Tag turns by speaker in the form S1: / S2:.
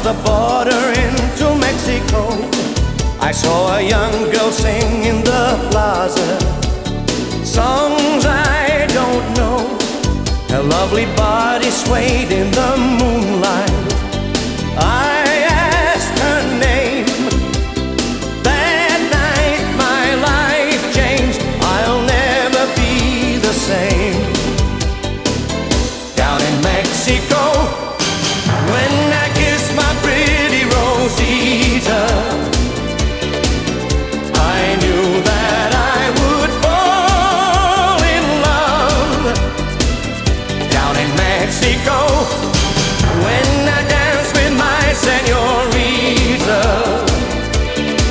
S1: the border into Mexico, I saw a young girl sing in the plaza songs I don't know. Her lovely body swayed in the moonlight.